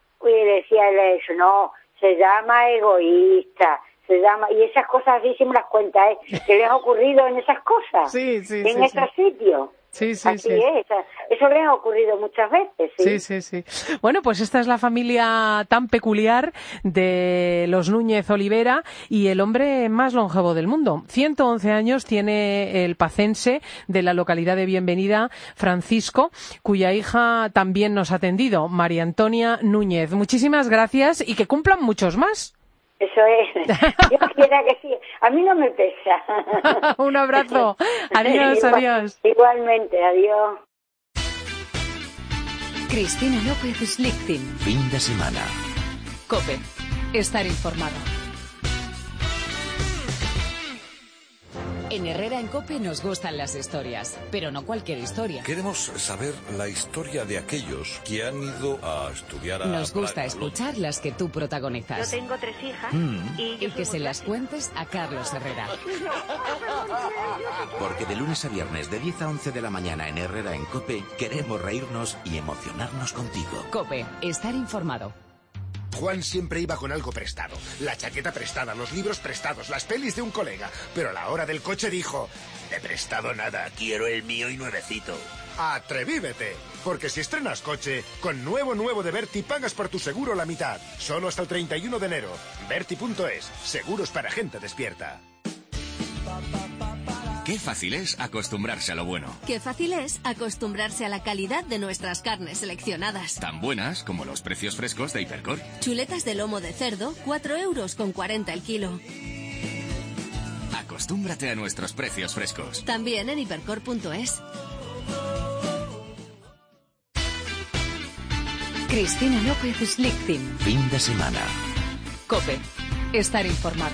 él eso, no, se llama egoísta, se llama, y esas cosas así siempre las cuenta, que les ha ocurrido en esas cosas, en esos sitios. Sí. Así es, eso le ha ocurrido muchas veces. Sí. Bueno, pues esta es la familia tan peculiar de los Núñez Olivera y el hombre más longevo del mundo. 111 años tiene el pacense de la localidad de Bienvenida, Francisco, cuya hija también nos ha atendido, María Antonia Núñez. Muchísimas gracias y que cumplan muchos más. Eso es. Yo quiera que sí. A mí no me pesa. Un abrazo. Adiós. Igualmente, adiós. Cristina López Slichting. Fin de semana. COPE. Estar informado. En Herrera en COPE nos gustan las historias, pero no cualquier historia. Queremos saber la historia de aquellos que han ido a estudiar a... Nos gusta escuchar las que tú protagonizas. Yo tengo 3 hijas y que se las cuentes a Carlos Herrera. Porque de lunes a viernes de 10 a 11 de la mañana en Herrera en COPE queremos reírnos y emocionarnos contigo. COPE. Estar informado. Juan siempre iba con algo prestado. La chaqueta prestada, los libros prestados, las pelis de un colega. Pero a la hora del coche dijo... De prestado nada, quiero el mío y nuevecito. ¡Atrevívete! Porque si estrenas coche, con nuevo de Berti pagas por tu seguro la mitad. Solo hasta el 31 de enero. Berti.es. Seguros para gente despierta. Qué fácil es acostumbrarse a lo bueno. Qué fácil es acostumbrarse a la calidad de nuestras carnes seleccionadas. Tan buenas como los precios frescos de Hipercor. Chuletas de lomo de cerdo, 4,40 € el kilo. Acostúmbrate a nuestros precios frescos. También en hipercor.es. Cristina López Slichting. Fin de semana. COPE. Estar informado.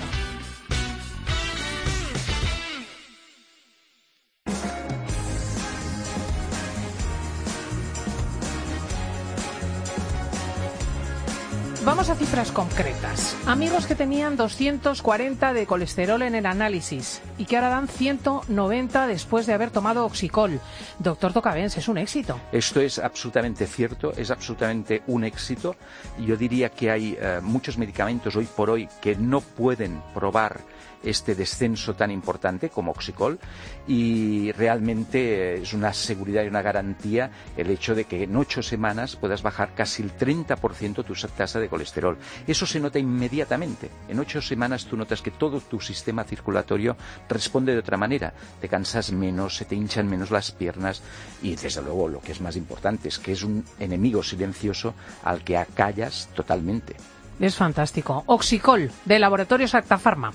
Vamos a cifras concretas. Amigos que tenían 240 de colesterol en el análisis y que ahora dan 190 después de haber tomado Oxicol. Doctor Tocavens, es un éxito. Esto es absolutamente cierto, es absolutamente un éxito. Yo diría que hay muchos medicamentos hoy por hoy que no pueden probar este descenso tan importante como Oxicol, y realmente es una seguridad y una garantía el hecho de que en 8 semanas puedas bajar casi el 30% tu tasa de colesterol. Eso se nota inmediatamente. En 8 semanas tú notas que todo tu sistema circulatorio responde de otra manera. Te cansas menos, se te hinchan menos las piernas y desde luego lo que es más importante es que es un enemigo silencioso al que acallas totalmente. Es fantástico. Oxicol, de Laboratorios Acta Pharma.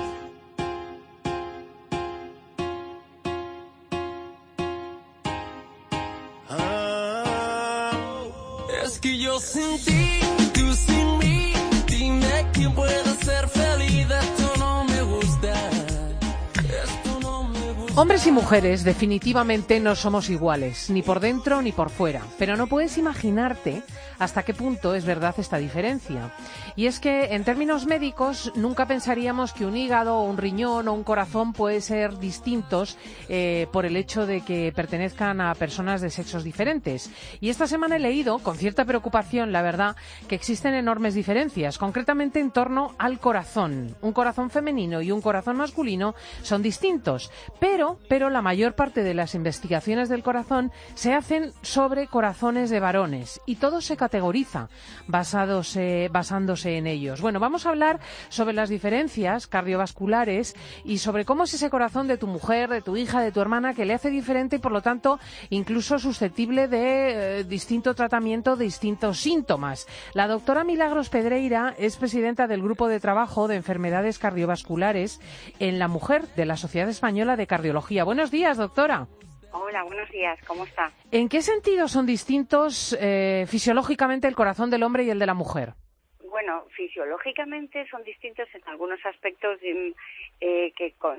Es que yo sin ti, tú sin mí, dime quién puede ser feliz, esto no me gusta, esto no me gusta. Hombres y mujeres definitivamente no somos iguales, ni por dentro ni por fuera, pero no puedes imaginarte hasta qué punto es verdad esta diferencia. Y es que en términos médicos nunca pensaríamos que un hígado o un riñón o un corazón pueden ser distintos por el hecho de que pertenezcan a personas de sexos diferentes. Y esta semana he leído, con cierta preocupación, la verdad, que existen enormes diferencias, concretamente en torno al corazón. Un corazón femenino y un corazón masculino son distintos, pero la mayor parte de las investigaciones del corazón se hacen sobre corazones de varones y todo se categoriza basándose en ellos. Bueno, vamos a hablar sobre las diferencias cardiovasculares y sobre cómo es ese corazón de tu mujer, de tu hija, de tu hermana, que le hace diferente y por lo tanto incluso susceptible de distinto tratamiento, de distintos síntomas. La doctora Milagros Pedreira es presidenta del Grupo de Trabajo de Enfermedades Cardiovasculares en la Mujer de la Sociedad Española de Cardiología. Buenos días, doctora. Hola, buenos días. ¿Cómo está? ¿En qué sentido son distintos fisiológicamente el corazón del hombre y el de la mujer? Bueno, fisiológicamente son distintos en algunos aspectos que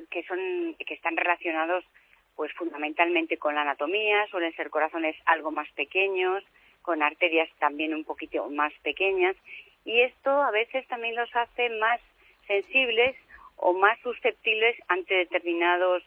están relacionados, pues fundamentalmente con la anatomía. Suelen ser corazones algo más pequeños, con arterias también un poquito más pequeñas, y esto a veces también los hace más sensibles o más susceptibles ante determinados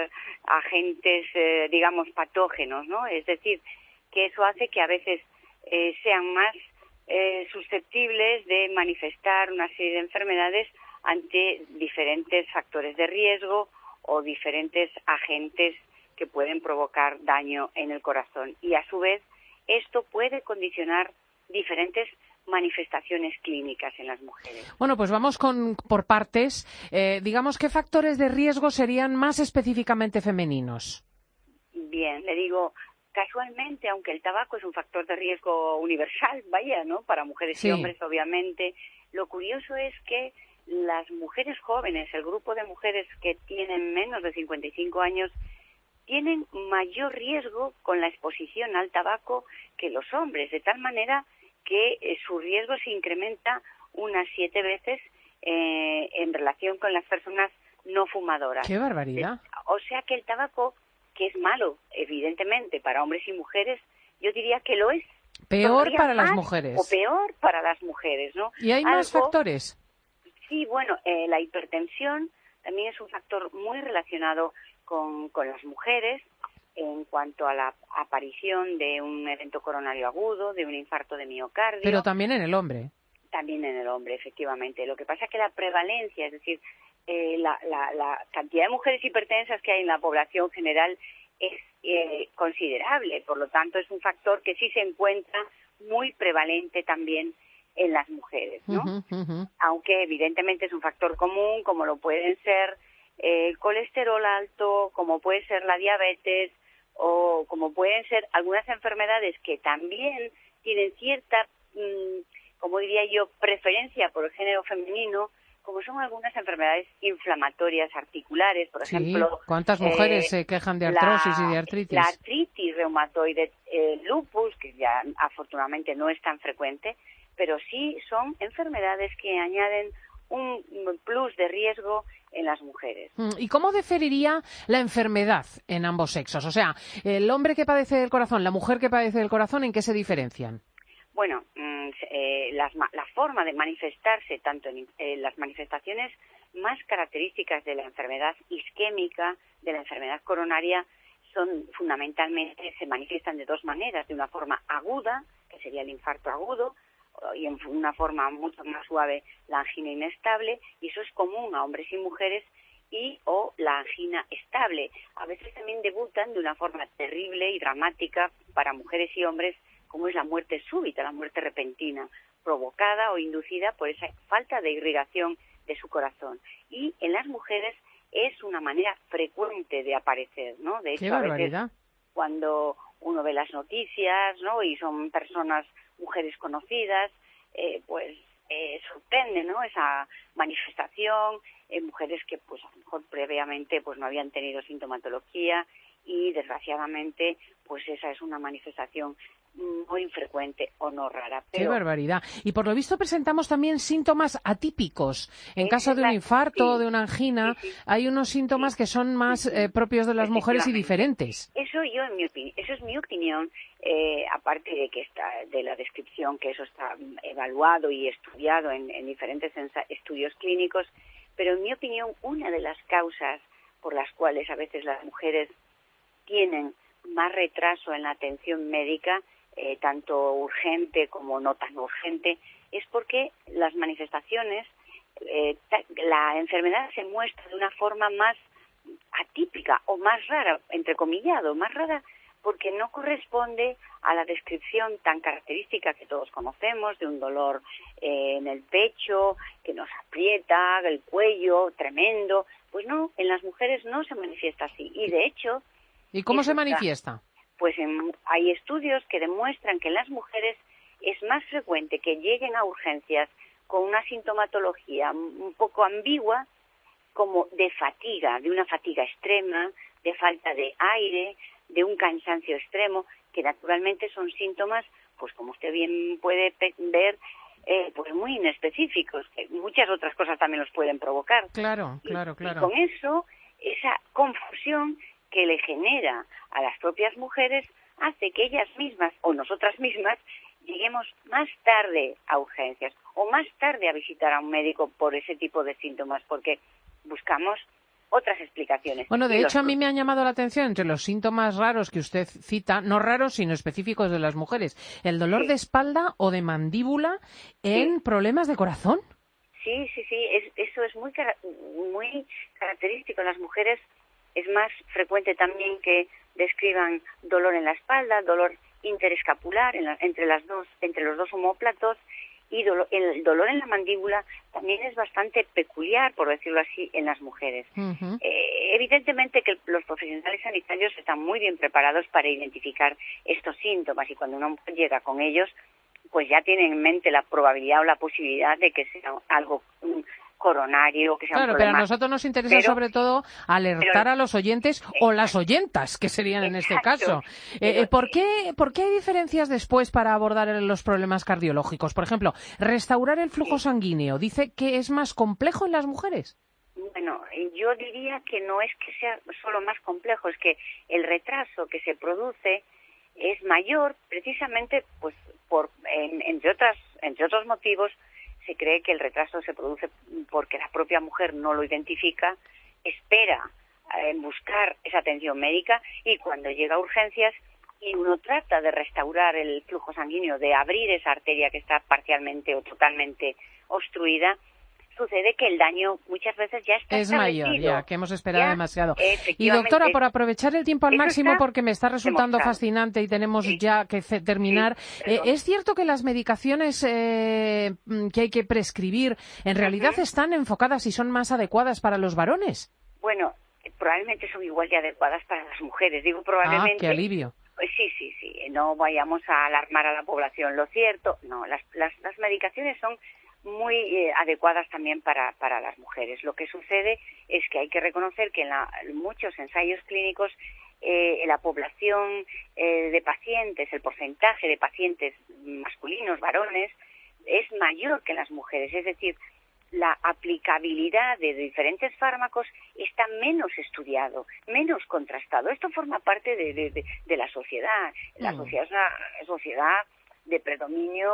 agentes, digamos, patógenos, ¿no? Es decir, que eso hace que a veces sean más susceptibles de manifestar una serie de enfermedades ante diferentes factores de riesgo o diferentes agentes que pueden provocar daño en el corazón. Y a su vez, esto puede condicionar diferentes manifestaciones clínicas en las mujeres. Bueno, pues vamos por partes. Digamos, ¿qué factores de riesgo serían más específicamente femeninos? Bien, le digo, casualmente, aunque el tabaco es un factor de riesgo universal, vaya, ¿no? Para mujeres y hombres, obviamente, lo curioso es que las mujeres jóvenes, el grupo de mujeres que tienen menos de 55 años, tienen mayor riesgo con la exposición al tabaco que los hombres, de tal manera que su riesgo se incrementa unas 7 veces en relación con las personas no fumadoras. ¡Qué barbaridad! O sea que el tabaco, que es malo, evidentemente, para hombres y mujeres, yo diría que lo es. Peor para las mujeres. O peor para las mujeres, ¿no? ¿Y hay más factores? Sí, bueno, la hipertensión también es un factor muy relacionado con las mujeres, en cuanto a la aparición de un evento coronario agudo, de un infarto de miocardio. Pero también en el hombre. También en el hombre, efectivamente. Lo que pasa es que la prevalencia, es decir, la cantidad de mujeres hipertensas que hay en la población general es considerable. Por lo tanto, es un factor que sí se encuentra muy prevalente también en las mujeres, ¿no? Aunque evidentemente es un factor común, como lo pueden ser el colesterol alto, como puede ser la diabetes, o como pueden ser algunas enfermedades que también tienen cierta, como diría yo, preferencia por el género femenino, como son algunas enfermedades inflamatorias articulares, por ejemplo. ¿Cuántas mujeres se quejan de artrosis y de artritis? La artritis reumatoide, lupus, que ya afortunadamente no es tan frecuente, pero sí son enfermedades que añaden un plus de riesgo en las mujeres. ¿Y cómo diferiría la enfermedad en ambos sexos? O sea, el hombre que padece del corazón, la mujer que padece del corazón, ¿en qué se diferencian? Bueno, la forma de manifestarse, tanto en las manifestaciones más características de la enfermedad isquémica, de la enfermedad coronaria, son fundamentalmente, se manifiestan de dos maneras, de una forma aguda, que sería el infarto agudo, y en una forma mucho más suave la angina inestable, y eso es común a hombres y mujeres, o la angina estable. A veces también debutan de una forma terrible y dramática para mujeres y hombres, como es la muerte súbita, la muerte repentina, provocada o inducida por esa falta de irrigación de su corazón. Y en las mujeres es una manera frecuente de aparecer, ¿no? De hecho, a veces cuando uno ve las noticias, ¿no? Y son personas, mujeres conocidas, pues sorprende, ¿no? Esa manifestación en mujeres que, pues, a lo mejor previamente, pues, no habían tenido sintomatología y, desgraciadamente, pues, esa es una manifestación muy infrecuente o no rara. Qué barbaridad. Y por lo visto presentamos también síntomas atípicos. En caso de un infarto o de una angina, hay unos síntomas que son más propios de las mujeres y diferentes. Eso es mi opinión, aparte de que de la descripción, que eso está evaluado y estudiado en diferentes estudios clínicos, pero en mi opinión una de las causas por las cuales a veces las mujeres tienen más retraso en la atención médica, tanto urgente como no tan urgente, es porque las manifestaciones, la enfermedad se muestra de una forma más atípica o más rara, entrecomillado, más rara, porque no corresponde a la descripción tan característica que todos conocemos de un dolor en el pecho, que nos aprieta, el cuello tremendo. Pues no, en las mujeres no se manifiesta así. Y de hecho... ¿Y cómo se manifiesta? Pues hay estudios que demuestran que en las mujeres es más frecuente que lleguen a urgencias con una sintomatología un poco ambigua, como de fatiga, de una fatiga extrema, de falta de aire, de un cansancio extremo, que naturalmente son síntomas, pues como usted bien puede ver, pues muy inespecíficos, que muchas otras cosas también los pueden provocar. Claro. Y con eso, esa confusión que le genera a las propias mujeres hace que ellas mismas o nosotras mismas lleguemos más tarde a urgencias o más tarde a visitar a un médico por ese tipo de síntomas, porque buscamos otras explicaciones. Bueno, de hecho, a mí me han llamado la atención entre los síntomas raros que usted cita, no raros, sino específicos de las mujeres, el dolor de espalda o de mandíbula en problemas de corazón. Sí, eso es muy característico en las mujeres. Es más frecuente también que describan dolor en la espalda, dolor interescapular entre los dos omóplatos, y el dolor en la mandíbula también es bastante peculiar, por decirlo así, en las mujeres. Uh-huh. Evidentemente que los profesionales sanitarios están muy bien preparados para identificar estos síntomas, y cuando una mujer llega con ellos, pues ya tienen en mente la probabilidad o la posibilidad de que sea algo coronario, que sea un problema. Pero a nosotros nos interesa sobre todo alertar a los oyentes o las oyentas, que serían en este caso. ¿Por qué hay diferencias después para abordar los problemas cardiológicos? Por ejemplo, restaurar el flujo sanguíneo, ¿dice que es más complejo en las mujeres? Bueno, yo diría que no es que sea solo más complejo, es que el retraso que se produce es mayor precisamente pues entre otros motivos. Se cree que el retraso se produce porque la propia mujer no lo identifica, espera en buscar esa atención médica, y cuando llega a urgencias y uno trata de restaurar el flujo sanguíneo, de abrir esa arteria que está parcialmente o totalmente obstruida, sucede que el daño muchas veces ya está establecido. Mayor, ya, que hemos esperado demasiado. Y doctora, por aprovechar el tiempo al máximo, porque me está resultando fascinante y tenemos ya que terminar, ¿es cierto que las medicaciones que hay que prescribir en realidad están enfocadas y son más adecuadas para los varones? Bueno, probablemente son igual de adecuadas para las mujeres. Digo probablemente. ¡Qué alivio! Sí. No vayamos a alarmar a la población. Lo cierto, no, las medicaciones son muy adecuadas también para las mujeres. Lo que sucede es que hay que reconocer que en muchos ensayos clínicos la población de pacientes, el porcentaje de pacientes masculinos, varones, es mayor que las mujeres. Es decir, la aplicabilidad de diferentes fármacos está menos estudiado, menos contrastado. Esto forma parte de la sociedad. La sociedad es una sociedad de predominio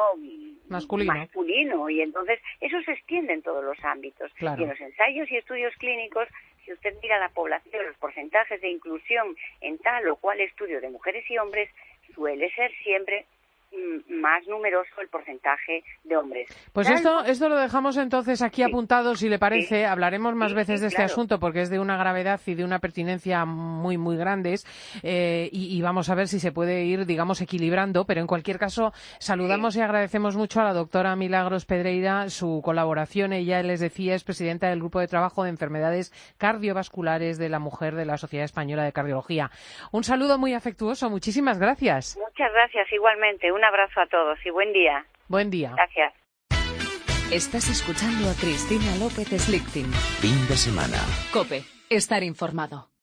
masculino, y entonces eso se extiende en todos los ámbitos. Claro. Y en los ensayos y estudios clínicos, si usted mira la población, los porcentajes de inclusión en tal o cual estudio de mujeres y hombres, suele ser siempre más numeroso el porcentaje de hombres. Pues esto lo dejamos entonces aquí apuntado, si le parece. Hablaremos más veces de este asunto, porque es de una gravedad y de una pertinencia muy, muy grandes, y vamos a ver si se puede ir, digamos, equilibrando, pero en cualquier caso saludamos y agradecemos mucho a la doctora Milagros Pedreira su colaboración. Ella, les decía, es presidenta del Grupo de Trabajo de Enfermedades Cardiovasculares de la Mujer de la Sociedad Española de Cardiología. Un saludo muy afectuoso, muchísimas gracias. Muchas gracias, igualmente. Un abrazo a todos y buen día. Buen día. Gracias. Estás escuchando a Cristina López Slichting. Fin de semana. COPE. Estar informado.